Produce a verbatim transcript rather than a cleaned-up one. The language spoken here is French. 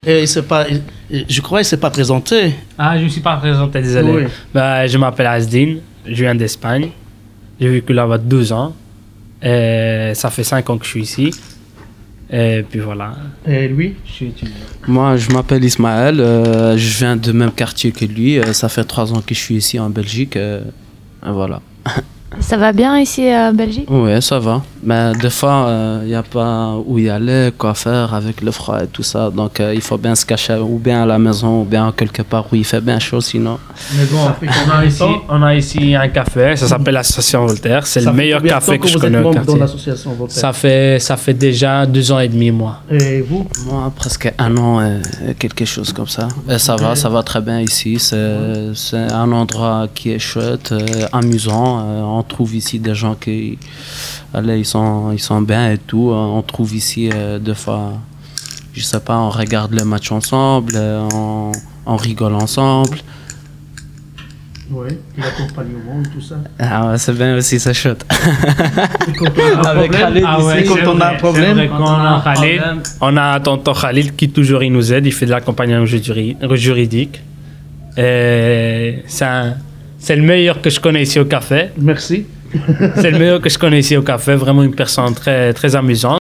Et il s'est pas, il- je crois qu'il ne s'est pas présenté. Ah, je ne me suis pas présenté, désolé. Oui. Bah, je m'appelle Asdine, je viens d'Espagne. J'ai vécu là-bas douze ans. Et ça fait cinq ans que je suis ici. Et puis voilà. Et lui? Je suis étudiant. Moi, je m'appelle Ismaël, euh, je viens du même quartier que lui. euh, ça fait trois ans que je suis ici en Belgique. euh, et voilà. Ça va bien ici en Belgique? Ouais, ça va. Mais des fois, il n'y a pas où y aller, quoi faire avec le froid et tout ça. Donc, euh, il faut bien se cacher ou bien à la maison ou bien quelque part où il fait bien chaud sinon. Mais bon, Ça fait on combien a, de ici, temps on a ici un café, ça s'appelle l'Association Voltaire. C'est Ça le fait meilleur combien de café temps que je vous êtes connais au membre dans quartier. l'association Voltaire? Ça fait, ça fait déjà deux ans et demi, moi. Et vous? Moi, presque un an et quelque chose comme ça. Et ça va, ça va très bien ici. C'est, c'est un endroit qui est chouette, euh, amusant. Euh, on trouve ici des gens qui, allez, ils sont, ils sont bien et tout. On trouve ici euh, des fois, je sais pas, on regarde le match ensemble, euh, on, on rigole ensemble. Oui, il accompagne au monde, tout ça. Ah ouais, c'est bien aussi, c'est chouette. Et quand on a un Avec problème, Khalid Ah ouais, et quand c'est on a vrai, un problème, c'est vrai, quand on a Khalid, on a tonton Khalid qui toujours il nous aide, il fait de l'accompagnement juri- juridique. Et c'est, un- c'est le meilleur que je connais ici au café. merci. C'est le meilleur que je connais ici au café, vraiment une personne très, très amusante.